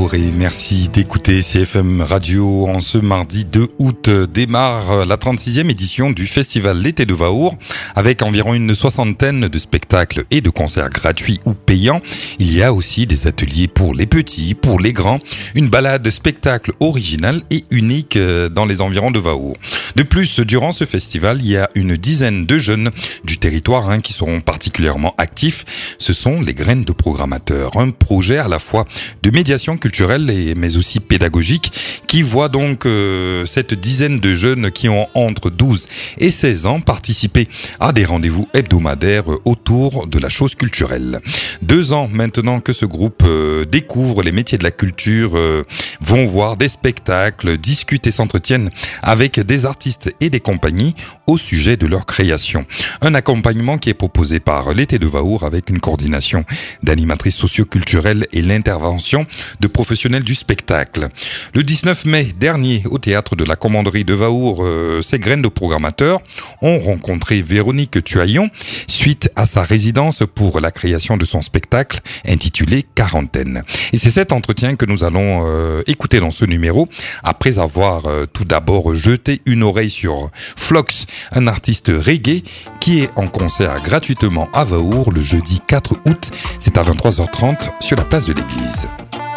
Vaour et merci d'écouter CFM Radio. En ce mardi 2 août démarre la 36e édition du Festival L'été de Vaour avec environ une soixantaine de spectacles et de concerts gratuits ou payants. Il y a aussi des ateliers pour les petits, pour les grands, une balade spectacle originale et unique dans les environs de Vaour. De plus, durant ce festival, il y a une dizaine de jeunes du territoire qui seront particulièrement actifs. Ce sont les Graines de Programmateurs, un projet à la fois de médiation culturelle mais aussi pédagogique qui voit donc cette dizaine de jeunes qui ont entre 12 et 16 ans participer à des rendez-vous hebdomadaires autour de la chose culturelle. 2 ans maintenant que ce groupe découvre les métiers de la culture, vont voir des spectacles, discutent et s'entretiennent avec des artistes et des compagnies au sujet de leur création. Un accompagnement qui est proposé par l'Été de Vaour avec une coordination d'animatrices socio-culturelles et l'intervention de professionnels du spectacle. Le 19 mai dernier, au théâtre de la Commanderie de Vaour, ces Graines de Programmateurs ont rencontré Véronique Tuaillon suite à sa résidence pour la création de son spectacle intitulé Quarantaine. Et c'est cet entretien que nous allons écouter dans ce numéro après avoir tout d'abord jeté une oreille sur Flox, un artiste reggae qui est en concert gratuitement à Vaour le jeudi 4 août. C'est à 23h30 sur la place de l'église.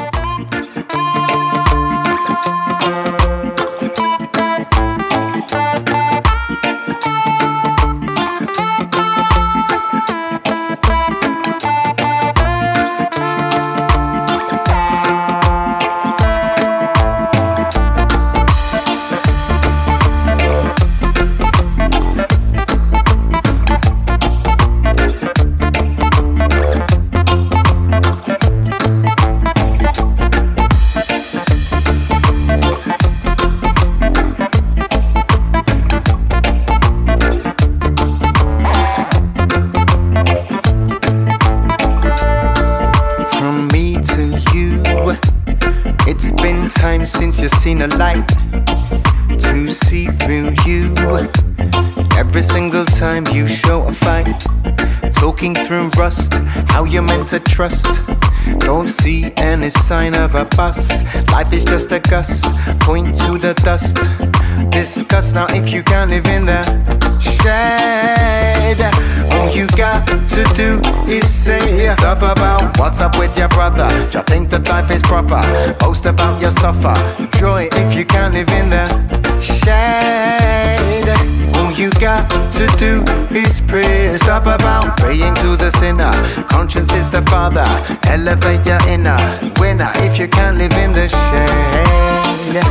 Since you've seen a light to see through you. Every single time you show a fight, talking through rust, how you're meant to trust. Don't see any sign of a bus. Life is just a gust, point to the dust. Discuss now if you can't live in the shade. All you got to do is say stuff about what's up with your brother. Do you think that life is proper? Boast about your suffer. Joy if you can't live in the shade. All you got to do is pray. Stuff about praying to the sinner. Conscience is the father. Elevate your inner winner if you can't live in the shade.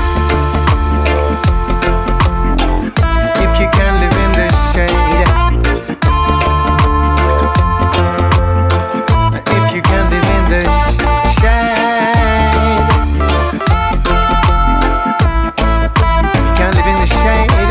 If you can't live in the shade. If you can't live in the shade. If you can't live in the shade.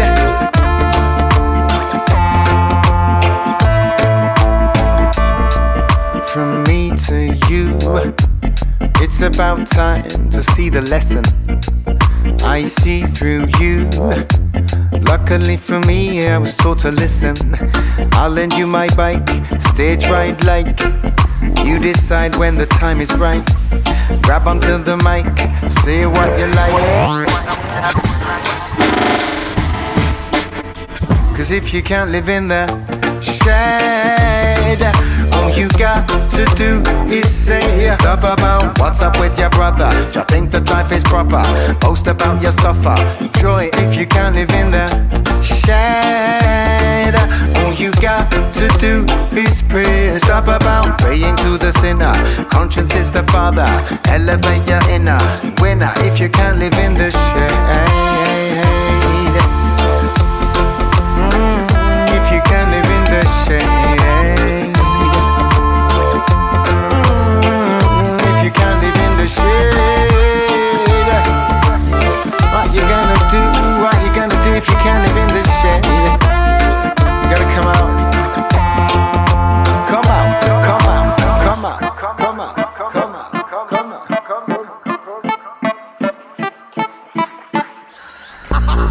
From me to you, it's about time to see the lesson I see through you. Luckily for me, I was taught to listen. I'll lend you my bike, stage ride like. You decide when the time is right. Grab onto the mic, say what you like. Cause if you can't live in the shade, all you got to do is say stuff about what's up with your brother. Do you think that life is proper? Boast about your suffer. Joy if you can't live in the shade. All you got to do is pray. Stuff about praying to the sinner. Conscience is the father. Elevate your inner winner if you can't live in the shade. If you can't live in the shade. If you can't live in the shade. What you gonna do? What you gonna do if you can't live in the shade? You gotta come out. Come out, come out, come out, come out, come out, come out, come out.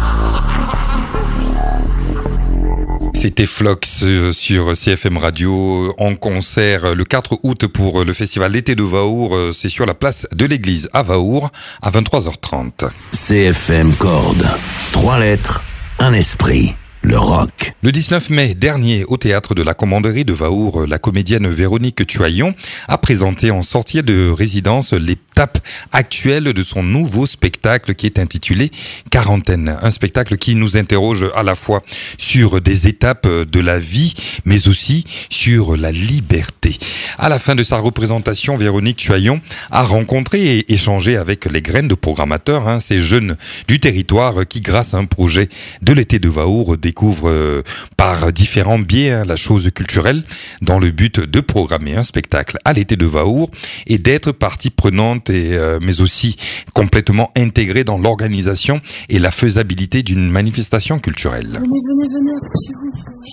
C'était Flox sur CFM Radio en concert le 4 août pour le festival L'été de Vaour. C'est sur la place de l'église à Vaour à 23h30. CFM Corde. 3 lettres, un esprit. Le rock. Le 19 mai dernier, au théâtre de la Commanderie de Vaour, la comédienne Véronique Tuaillon a présenté en sortie de résidence l'étape actuelle de son nouveau spectacle qui est intitulé Quarantaine. Un spectacle qui nous interroge à la fois sur des étapes de la vie, mais aussi sur la liberté. À la fin de sa représentation, Véronique Tuaillon a rencontré et échangé avec les graines de programmateurs, ces jeunes du territoire qui, grâce à un projet de l'été de Vaour, découvre par différents biais la chose culturelle dans le but de programmer un spectacle à l'été de Vaour et d'être partie prenante mais aussi complètement intégrée dans l'organisation et la faisabilité d'une manifestation culturelle. Venez, approchez-vous.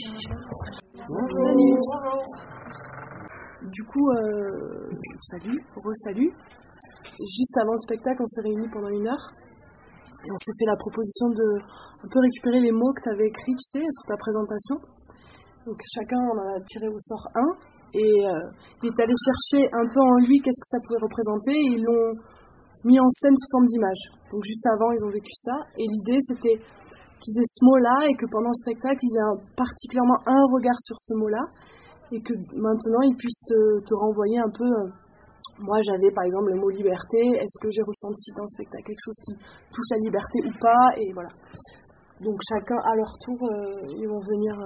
Du coup, salut, re-salut. Juste avant le spectacle, on s'est réunis pendant 1 heure. Et on s'est fait la proposition de un peu récupérer les mots que tu avais écrits, tu sais, sur ta présentation. Donc chacun en a tiré au sort un. Et il est allé chercher un peu en lui qu'est-ce que ça pouvait représenter. Et ils l'ont mis en scène sous forme d'image. Donc juste avant, ils ont vécu ça. Et l'idée, c'était qu'ils aient ce mot-là et que pendant le spectacle, ils aient particulièrement un regard sur ce mot-là. Et que maintenant, ils puissent te renvoyer un peu... Moi, j'avais par exemple le mot liberté. Est-ce que j'ai ressenti dans le spectacle quelque chose qui touche la liberté ou pas? Et voilà. Donc chacun à leur tour, ils vont venir.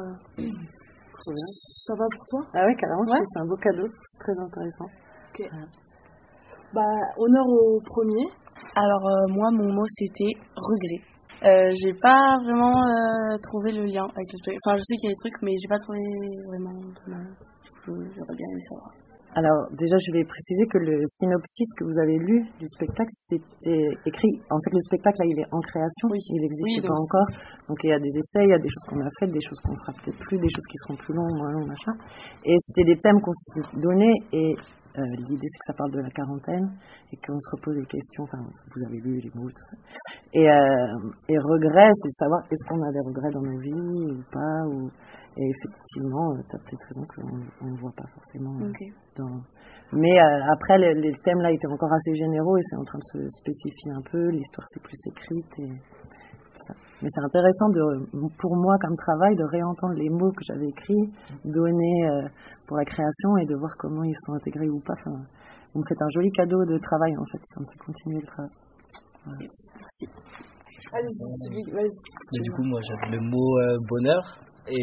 Ça va pour toi? Ah ouais, carrément. Ouais. C'est un beau cadeau. C'est très intéressant. Ok. Honneur au premier. Alors moi, mon mot c'était regret. J'ai pas vraiment trouvé le lien avec le spectacle. Enfin, je sais qu'il y a des trucs, mais j'ai pas trouvé vraiment. Du coup, j'aurais bien aimé savoir. Alors déjà je vais préciser que le synopsis que vous avez lu du spectacle c'était écrit, en fait le spectacle là il est en création, oui. Il n'existe pas encore, donc il y a des essais, il y a des choses qu'on a faites, des choses qu'on fera peut-être plus, des choses qui seront plus longues, moins longues, machin, et c'était des thèmes qu'on s'est donnés et l'idée c'est que ça parle de la quarantaine et qu'on se repose des questions, enfin vous avez lu les mots, tout ça, et regret c'est savoir est-ce qu'on a des regrets dans nos vies ou pas, et effectivement, tu as peut-être raison qu'on ne voit pas forcément dans... Mais après, les thèmes là étaient encore assez généraux et c'est en train de se spécifier un peu, l'histoire c'est plus écrite et tout ça. Mais c'est intéressant pour moi comme travail de réentendre les mots que j'avais écrits, donnés pour la création et de voir comment ils sont intégrés ou pas. Enfin, vous me faites un joli cadeau de travail en fait, ça me fait continuer le travail. Voilà. Merci. Vas-y. Du coup, moi j'avais le mot bonheur. Et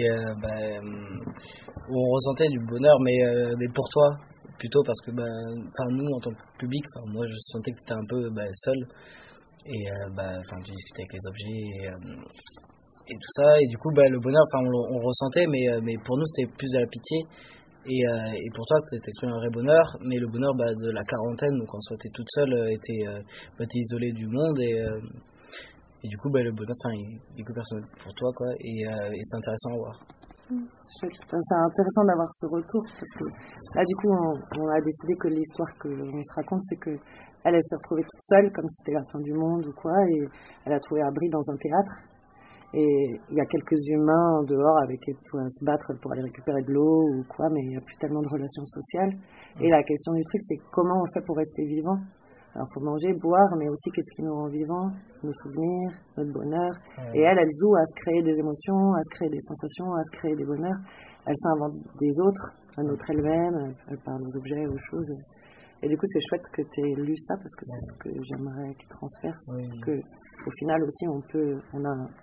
on ressentait du bonheur, mais pour toi plutôt, parce que nous en tant que public, moi je sentais que tu étais un peu seul et tu discutais avec les objets et tout ça, et du coup le bonheur on le ressentait, mais pour nous c'était plus de la pitié et pour toi tu exprimais un vrai bonheur, mais le bonheur de la quarantaine, donc en soit t'es toute seule, t'es isolée du monde et du coup, le bonheur, il est que personnel pour toi, quoi, et c'est intéressant à voir. C'est intéressant d'avoir ce retour, parce que là, du coup, on a décidé que l'histoire que l'on se raconte, c'est que elle s'est retrouvée toute seule, comme si c'était la fin du monde ou quoi, et elle a trouvé abri dans un théâtre. Et il y a quelques humains en dehors avec qui elle doit se battre pour aller récupérer de l'eau ou quoi, mais il n'y a plus tellement de relations sociales. Et la question du truc, c'est comment on fait pour rester vivant? Alors pour manger, boire, mais aussi qu'est-ce qui nous rend vivants, nos souvenirs, notre bonheur. Et elle joue à se créer des émotions, à se créer des sensations, à se créer des bonheurs. Elle s'invente des autres, un autre elle-même, elle parle aux objets, aux choses. Et du coup, c'est chouette que tu aies lu ça, parce que c'est ce que j'aimerais qu'il transperce. Que, au final aussi, on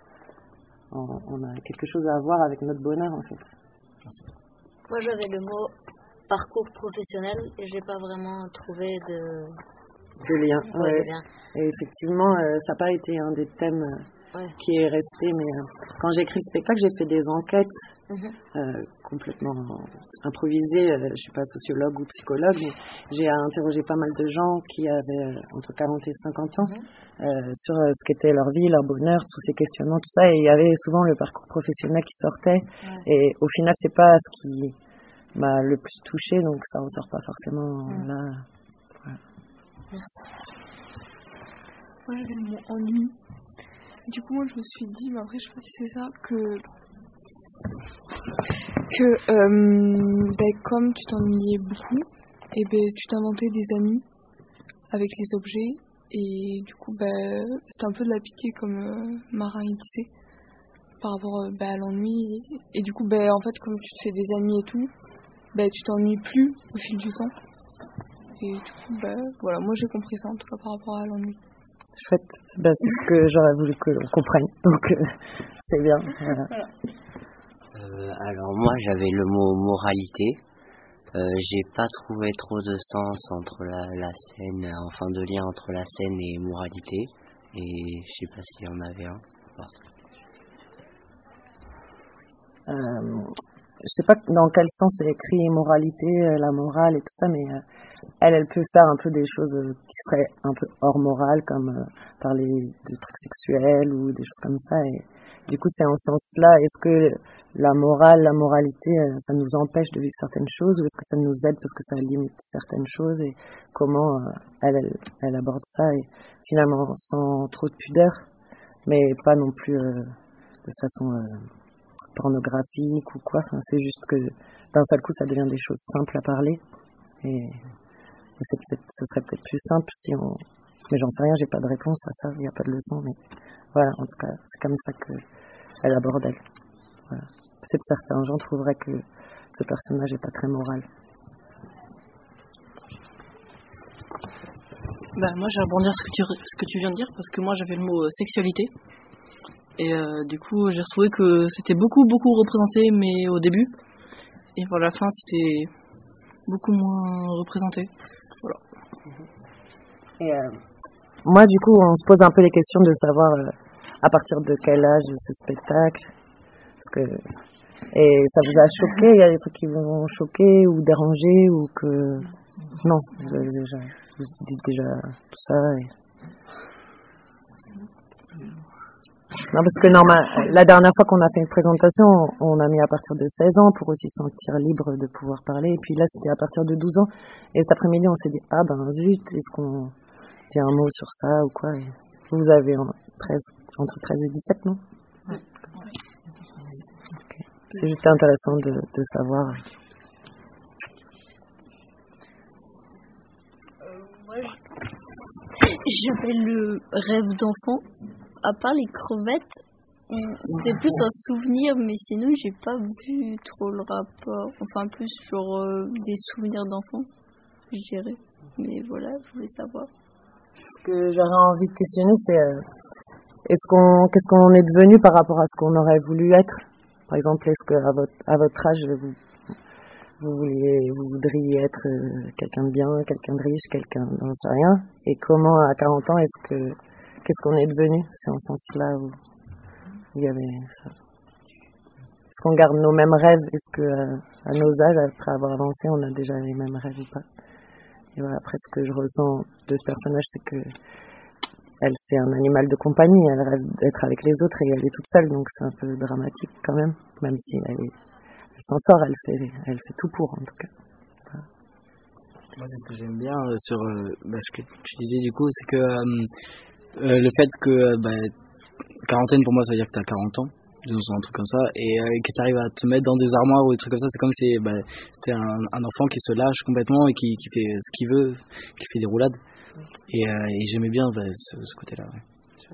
a quelque chose à voir avec notre bonheur, en fait. Merci. Moi, j'avais le mot parcours professionnel et j'ai pas vraiment trouvé de lien. Et effectivement, ça n'a pas été un des thèmes qui est resté, mais quand j'ai écrit le spectacle, j'ai fait des enquêtes complètement improvisées. Je ne suis pas sociologue ou psychologue, mais j'ai interrogé pas mal de gens qui avaient entre 40 et 50 ans sur ce qu'était leur vie, leur bonheur, tous ces questionnements, tout ça, et il y avait souvent le parcours professionnel qui sortait, et au final, c'est pas ce qui m'a le plus touchée, donc ça ne ressort pas forcément là. Voilà. Merci. Moi j'avais le mot ennui. Du coup moi je me suis dit, mais après je sais pas si c'est ça, que Que comme tu t'ennuyais beaucoup, et tu t'inventais des amis avec les objets, et du coup c'était un peu de la pitié comme Marin il disait par rapport à l'ennui, et du coup en fait comme tu te fais des amis et tout, tu t'ennuies plus au fil du temps, et du coup voilà, moi j'ai compris ça en tout cas par rapport à l'ennui. Chouette, c'est ce que j'aurais voulu que l'on comprenne, donc c'est bien. Voilà. Alors moi j'avais le mot moralité. J'ai pas trouvé trop de sens entre la scène, enfin de lien entre la scène et moralité, et je sais pas s'il y en avait un. Je sais pas dans quel sens c'est écrit moralité, la morale et tout ça, mais elle peut faire un peu des choses qui seraient un peu hors morale, comme parler de trucs sexuels ou des choses comme ça, et du coup c'est en ce sens-là, est-ce que la morale, la moralité, ça nous empêche de vivre certaines choses, ou est-ce que ça nous aide parce que ça limite certaines choses, et comment elle aborde ça, et finalement sans trop de pudeur, mais pas non plus de façon pornographique ou quoi, enfin, c'est juste que d'un seul coup ça devient des choses simples à parler, et ce serait peut-être plus simple si on... Mais j'en sais rien, j'ai pas de réponse à ça, il n'y a pas de leçon, mais voilà, en tout cas, c'est comme ça qu'elle aborde elle. Voilà. Peut-être certains gens trouveraient que ce personnage n'est pas très moral. Moi, je vais rebondir sur ce que tu viens de dire, parce que moi, j'avais le mot sexualité. Et du coup, j'ai retrouvé que c'était beaucoup représenté, mais au début. Et pour la fin, c'était beaucoup moins représenté. Voilà. Et moi, du coup, on se pose un peu les questions de savoir à partir de quel âge ce spectacle. Parce que... Et ça vous a choqué? Il y a des trucs qui vous ont choqué ou dérangé, ou que... Non, vous dites déjà tout ça. Non, parce que la dernière fois qu'on a fait une présentation, on a mis à partir de 16 ans pour aussi se sentir libre de pouvoir parler. Et puis là, c'était à partir de 12 ans. Et cet après-midi, on s'est dit, zut, est-ce qu'on dit un mot sur ça ou quoi? Et vous avez entre 13 et 17, non? Ouais. Okay. C'est juste intéressant de savoir. J'avais le rêve d'enfant. À part les crevettes, c'était plus un souvenir, mais sinon j'ai pas vu trop le rapport. Enfin, plus sur des souvenirs d'enfant, je dirais. Mais voilà, je voulais savoir. Ce que j'aurais envie de questionner, c'est qu'est-ce qu'on est devenu par rapport à ce qu'on aurait voulu être? Par exemple, est-ce qu'à votre âge, vous voudriez être quelqu'un de bien, quelqu'un de riche, quelqu'un d'en sait rien? Et comment, à 40 ans, qu'est-ce qu'on est devenu? C'est en ce sens-là où il y avait ça. Est-ce qu'on garde nos mêmes rêves? Est-ce que à nos âges, après avoir avancé, on a déjà les mêmes rêves ou pas? Et voilà, après, ce que je ressens de ce personnage, c'est que elle, c'est un animal de compagnie. Elle rêve d'être avec les autres et elle est toute seule, donc c'est un peu dramatique quand même si elle s'en sort, elle fait tout pour, en tout cas. Voilà. Moi, c'est ce que j'aime bien sur ce que tu disais du coup, c'est que le fait que quarantaine pour moi ça veut dire que t'as 40 ans, un truc comme ça, et que t'arrives à te mettre dans des armoires ou des trucs comme ça, c'est comme si c'était un enfant qui se lâche complètement et qui fait ce qu'il veut, qui fait des roulades, et j'aimais bien ce côté-là. Ouais.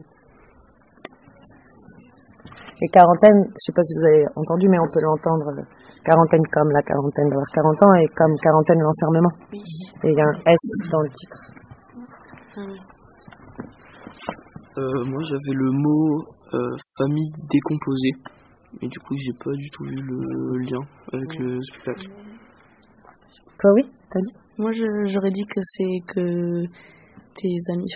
Et quarantaine, je sais pas si vous avez entendu, mais on peut l'entendre, quarantaine comme la quarantaine d'avoir 40 ans, et comme quarantaine l'enfermement. Oui. Et il y a un S dans le titre. Moi j'avais le mot famille décomposée, mais du coup j'ai pas du tout vu le lien avec le spectacle. Toi oui, t'as dit? Moi j'aurais dit que c'est que tes amis,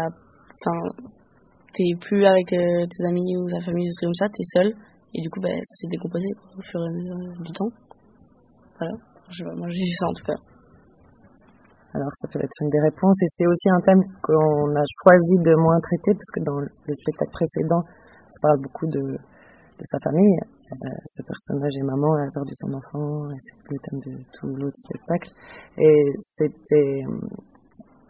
t'es plus avec tes amis ou ta famille, des trucs comme ça, t'es seul, et du coup ça s'est décomposé au fur et à mesure du temps. Voilà, moi j'ai vu ça en tout cas. Alors ça peut être une des réponses, et c'est aussi un thème qu'on a choisi de moins traiter, parce que dans le spectacle précédent, ça parle beaucoup de sa famille. Ce personnage est maman, elle a perdu son enfant, et c'est le thème de tout l'autre spectacle. Et c'était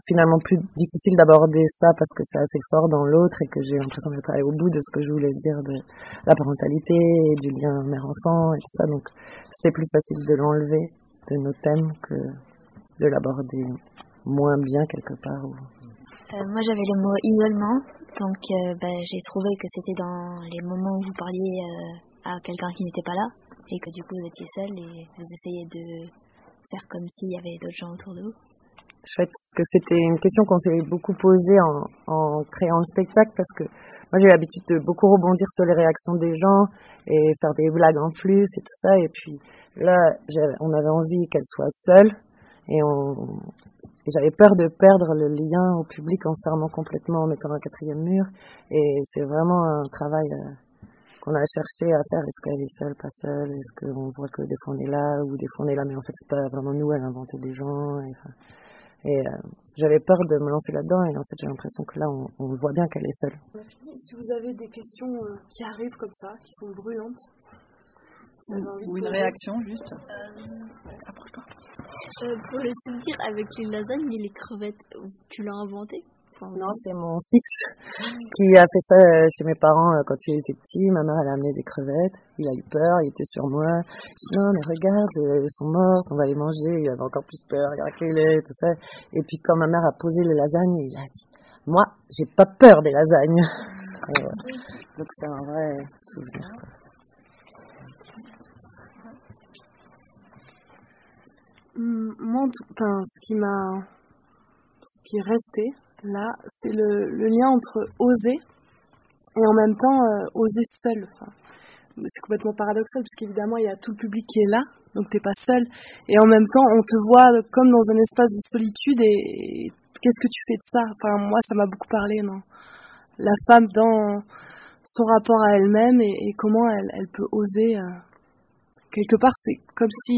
finalement plus difficile d'aborder ça parce que c'est assez fort dans l'autre et que j'ai l'impression d'être allée au bout de ce que je voulais dire de la parentalité et du lien mère-enfant et tout ça. Donc c'était plus facile de l'enlever de nos thèmes que de l'aborder moins bien quelque part. Moi j'avais le mot isolement, donc j'ai trouvé que c'était dans les moments où vous parliez à quelqu'un qui n'était pas là et que du coup vous étiez seul et vous essayez de faire comme s'il y avait d'autres gens autour de vous. Chouette, parce que c'était une question qu'on s'est beaucoup posée en créant le spectacle, parce que moi j'ai l'habitude de beaucoup rebondir sur les réactions des gens et faire des blagues en plus et tout ça, et puis là on avait envie qu'elle soit seule et j'avais peur de perdre le lien au public en fermant complètement, en mettant un quatrième mur, et c'est vraiment un travail qu'on a cherché à faire. Est-ce qu'elle est seule, pas seule, est-ce qu'on voit que des fois on est là ou des fois on est là mais en fait c'est pas vraiment nous, elle a inventé des gens, et j'avais peur de me lancer là-dedans, et en fait j'ai l'impression que là on voit bien qu'elle est seule. Si vous avez des questions qui arrivent comme ça, qui sont brûlantes, ou une réaction juste, approche-toi. Pour le souvenir avec les lasagnes et les crevettes, tu l'as inventé? Non, c'est mon fils qui a fait ça chez mes parents quand il était petit. Ma mère, elle a amené des crevettes. Il a eu peur, il était sur moi. Je dis non, mais regarde, elles sont mortes, on va les manger. Il avait encore plus peur, il raclait, tout ça. Et puis quand ma mère a posé les lasagnes, il a dit, moi, j'ai pas peur des lasagnes. Donc c'est un vrai souvenir, quoi. Moi, ce qui est resté là, c'est le lien entre oser et en même temps oser seul. C'est complètement paradoxal parce qu'évidemment il y a tout le public qui est là, donc t'es pas seul, et en même temps on te voit comme dans un espace de solitude, et qu'est-ce que tu fais de ça? Moi ça m'a beaucoup parlé, non, la femme dans son rapport à elle-même et comment elle peut oser. Quelque part c'est comme si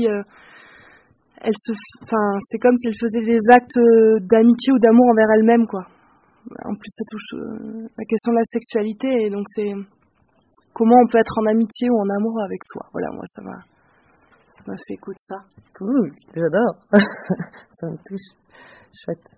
c'est comme si elle faisait des actes d'amitié ou d'amour envers elle-même, quoi. En plus, ça touche la question de la sexualité, et donc c'est comment on peut être en amitié ou en amour avec soi. Voilà, moi, ça m'a fait écho de ça. Cool, j'adore. Ça me touche. Chouette.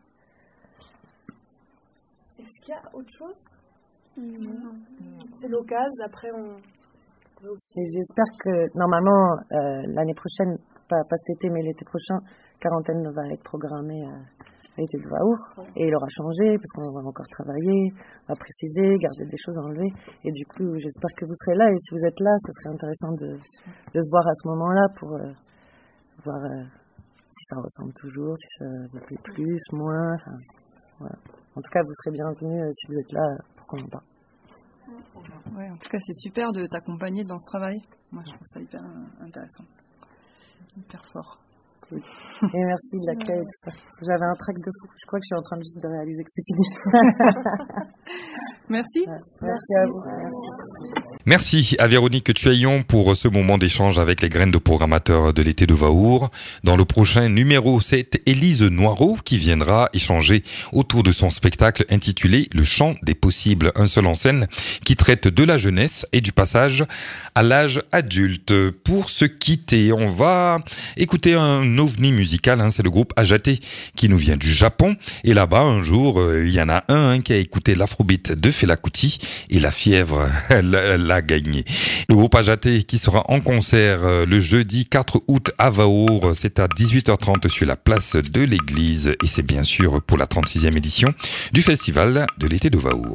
Est-ce qu'il y a autre chose? Non. C'est l'occasion, après on peut aussi... Et j'espère que, normalement, l'année prochaine, pas cet été, mais l'été prochain, Quarantaine va être programmée à l'été de Vaour, et il aura changé parce qu'on va encore travailler, on va préciser, garder des choses, enlever, et du coup j'espère que vous serez là, et si vous êtes là, ça serait intéressant de se voir à ce moment-là pour voir si ça ressemble toujours, si ça vous plaît plus, moins, voilà. En tout cas vous serez bienvenus si vous êtes là pour qu'on en parle. Ouais, en tout cas c'est super de t'accompagner dans ce travail, moi je trouve ça hyper intéressant. Hyper fort. Cool. Et merci de l'accueil et tout ça. J'avais un trac de fou. Je crois que je suis en train juste de réaliser que c'est fini. Merci. Ouais. Merci à vous. Merci à Véronique Tuaillon pour ce moment d'échange avec les graines de programmateurs de l'été de Vaour. Dans le prochain numéro, c'est Élise Noireau qui viendra échanger autour de son spectacle intitulé Le chant des possibles, un seul en scène qui traite de la jeunesse et du passage à l'âge adulte. Pour se quitter, on va écouter un ovni musical, c'est le groupe Ajaté qui nous vient du Japon, et là-bas un jour il y en a un qui a écouté l'afrobeat de Fela Kuti et la fièvre l'a gagné. Le groupe Ajaté qui sera en concert le jeudi 4 août à Vaour, c'est à 18h30 sur la place de l'église, et c'est bien sûr pour la 36e édition du festival de l'été de Vaour.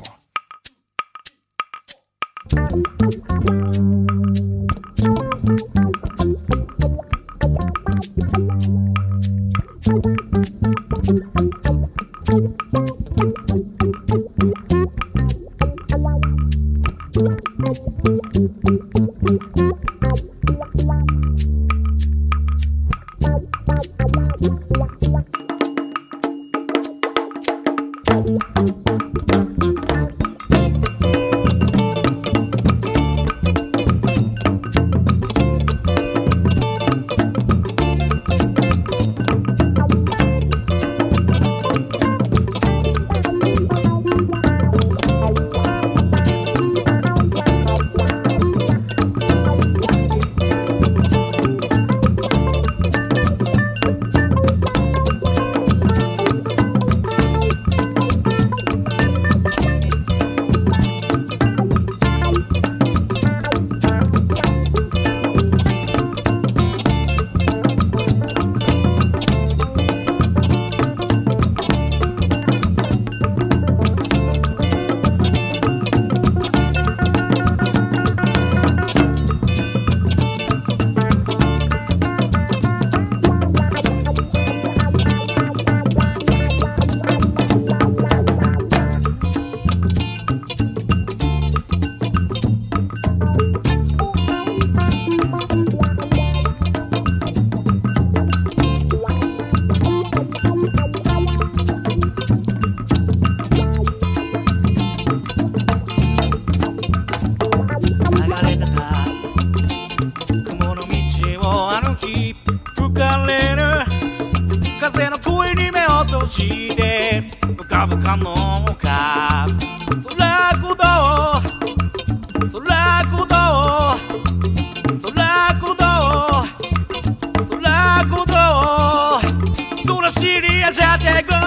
流れてた雲の道を歩き吹かれる風の声に目を閉じて浮かぶ可能か空鼓動空鼓動空鼓動空鼓動空知りやじゃてく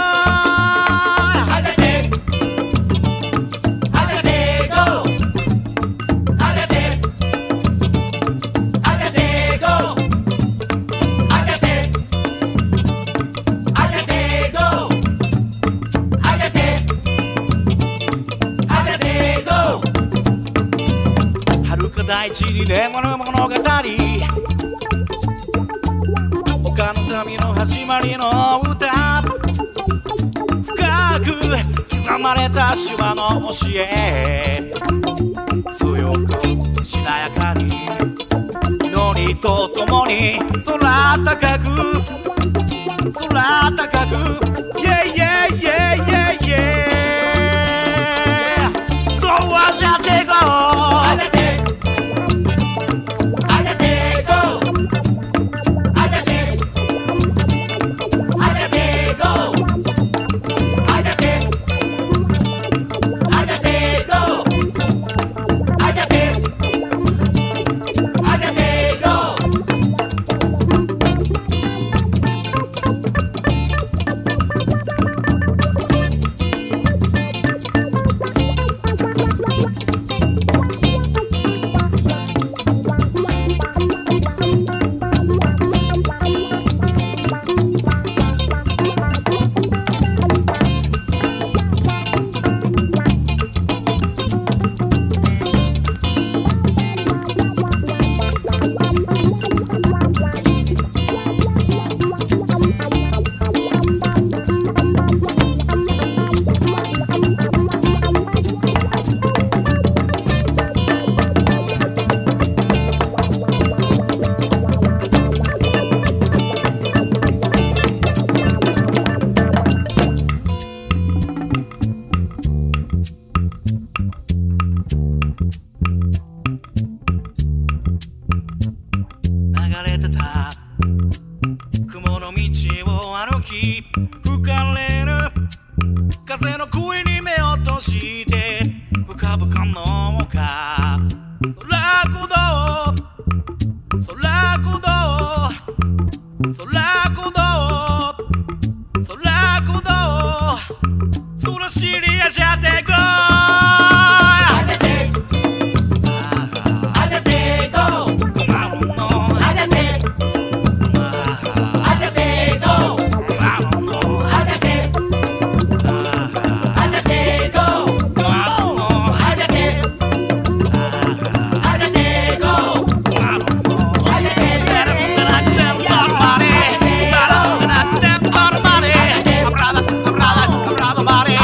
大地に眠る物語他の民の始まりの歌深く刻まれた手話の教え強くしなやかに祈りとともに空高く空高く Yeah yeah yeah yeah yeah そうはじゃってこうSomebody